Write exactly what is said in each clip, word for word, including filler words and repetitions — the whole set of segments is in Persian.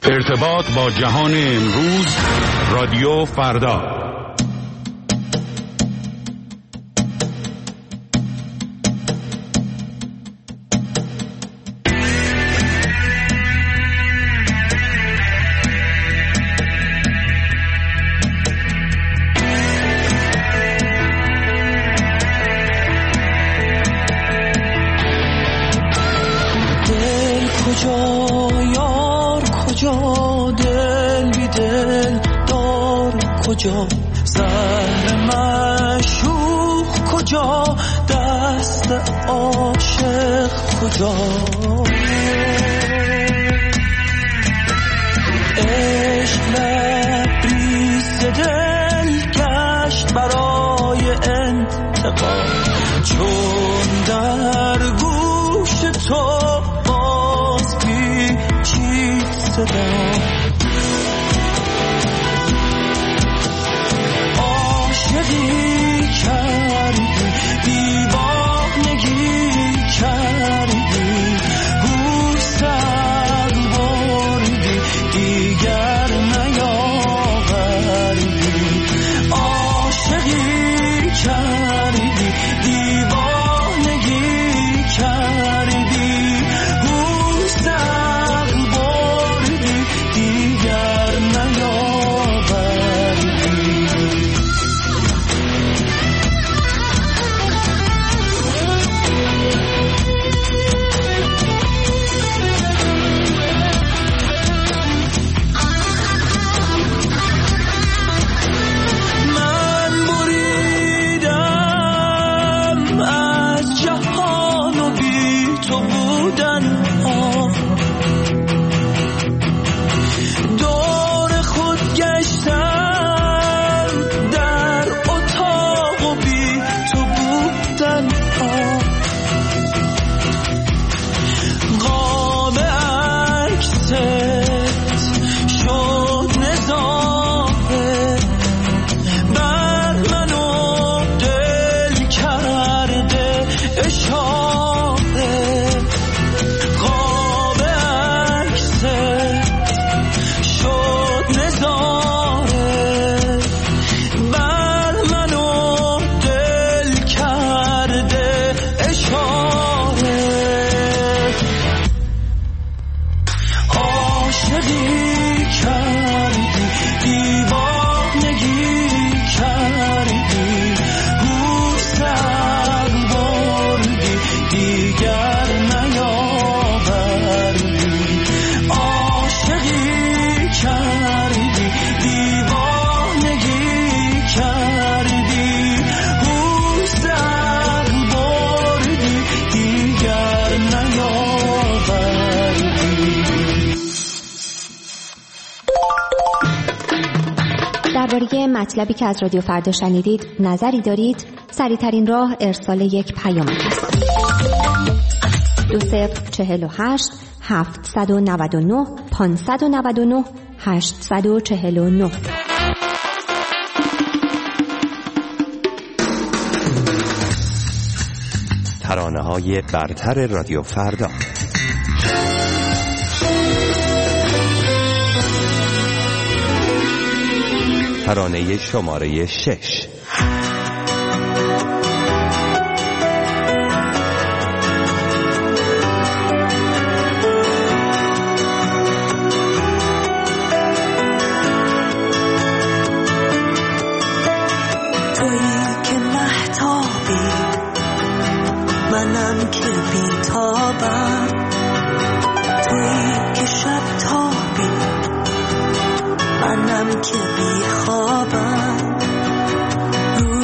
ارتباط با جهان امروز، رادیو فردا. کجا زهر معشوق کجا، دست عاشق کجا، عشق لبریز دل گشت برای انتقام، چون در گوش تو باز پیچید صدا. عاشقی کردی، دیوانگی کردی، گوشت بردی، دیگر نیاوردی. عاشقی کردی، دیوانگی کردی، گوشت بردی، دیگر نیاوردی. درباره مطلبی که از رادیو فردا شنیدید نظری دارید؟ سریع‌ترین راه ارسال یک پیام است. دو صفر چهل و هشت هفتصد و نود و نه پانصد و نود و نه هشتصد و چهل و نه. ترانه‌های برتر رادیو فردا. ترانه شماره شش. تویی که مهتابی، منم که بیتابم، تویی که شب تابی، منم که بیخوابم، روی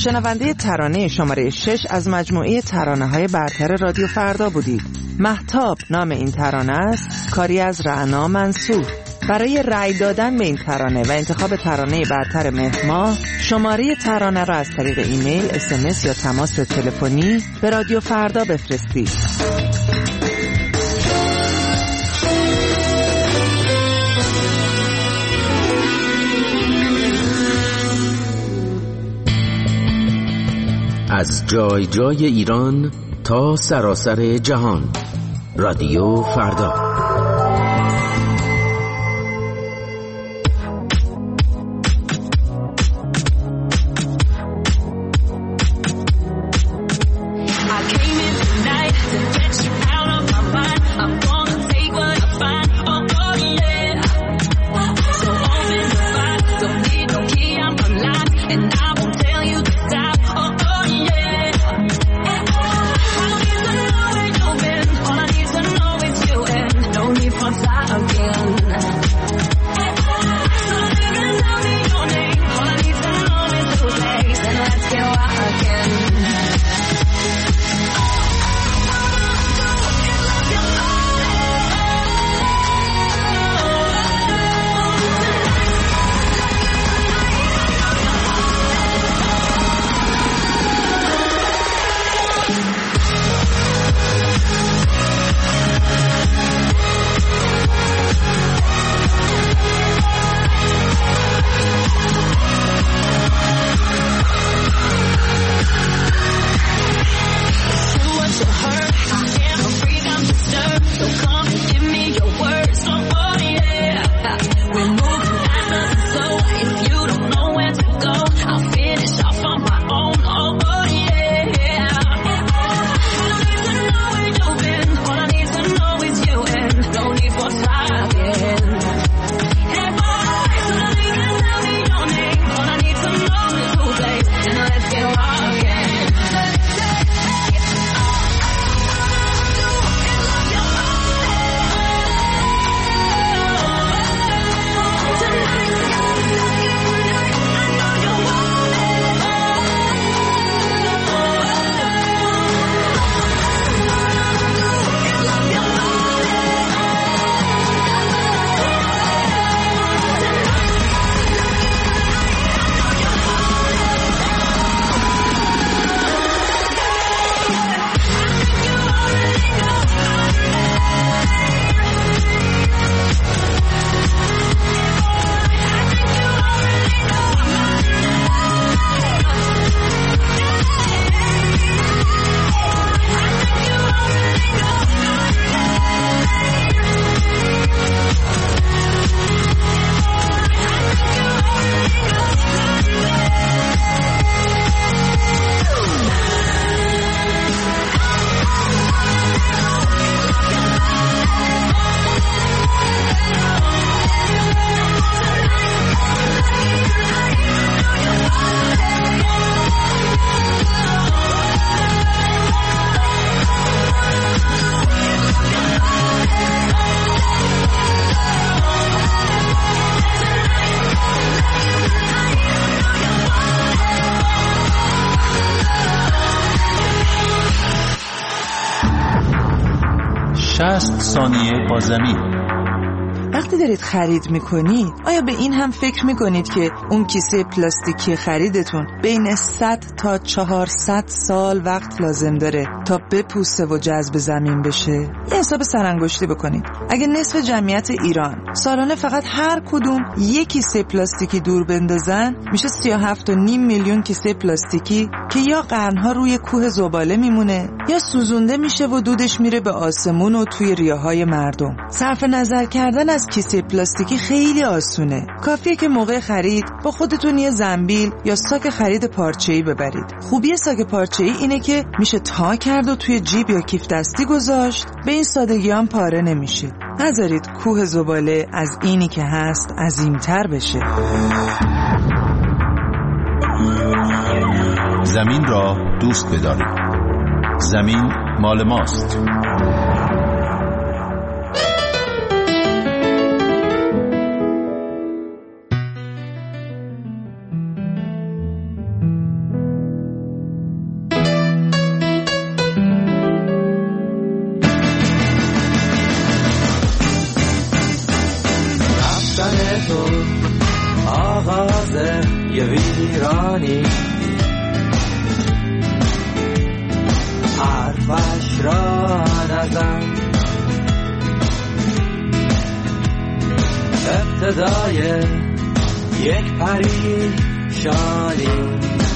شنونده ترانه شماره شش از مجموعه ترانه‌های برتر رادیو فردا بودید. مهتاب نام این ترانه است، کاری از رعنا منصور. برای رأی دادن به این ترانه و انتخاب ترانه برتر مهر ماه، شماره ترانه را از طریق ایمیل، اس ام اس یا تماس تلفنی به رادیو فردا بفرستید. از جای جای ایران تا سراسر جهان، رادیو فردا. شصت ثانیه با زمین. وقتی دارید خرید میکنید آیا به این هم فکر میکنید که اون کیسه پلاستیکی خریدتون بین صد تا چهارصد سال وقت لازم داره تا بپوسه و جذب زمین بشه؟ یه حساب سرانگشتی بکنید. اگه نصف جمعیت ایران سالانه فقط هر کدوم یک کیسه پلاستیکی دور بندازن، میشه سی و هفت و نیم میلیون کیسه پلاستیکی که یا قرنها روی کوه زباله میمونه یا سوزونده میشه و دودش میره به آسمون و توی ریه‌های مردم. صرف نظر کردن از کیسه پلاستیکی خیلی آسونه. کافیه که موقع خرید با خودتون یه زنبیل یا ساک خرید پارچه‌ای ببرید. خوبی ساک پارچه‌ای اینه که میشه تا کرد و توی جیب یا کیف دستی گذاشت، به این سادگی هم پاره نمیشه. نذارید کوه زباله از اینی که هست عظیم‌تر بشه. زمین را دوست بدارید. زمین مال ماست. رفتن تو آغاز یه ویرانی، حرفش را نزن، ابتدای یک پریشانی،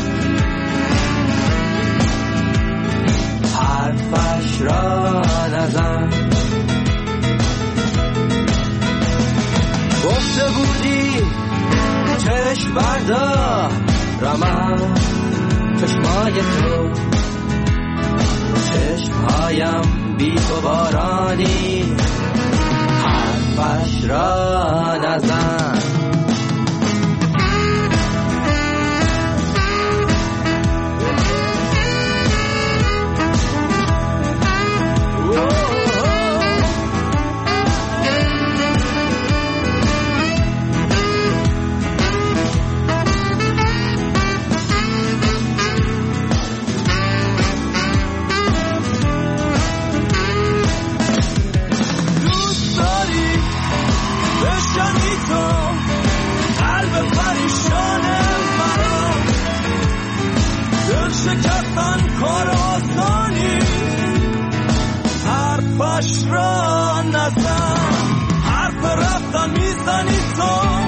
حرفش را نزن. گفته بودی چشم بردار رمم چشمای تو، چشمهایم بی تو بارانی، حرفش را نزن. شکستن کار آسانی، حرفش را نزن، حرف رفتن میزنی تو،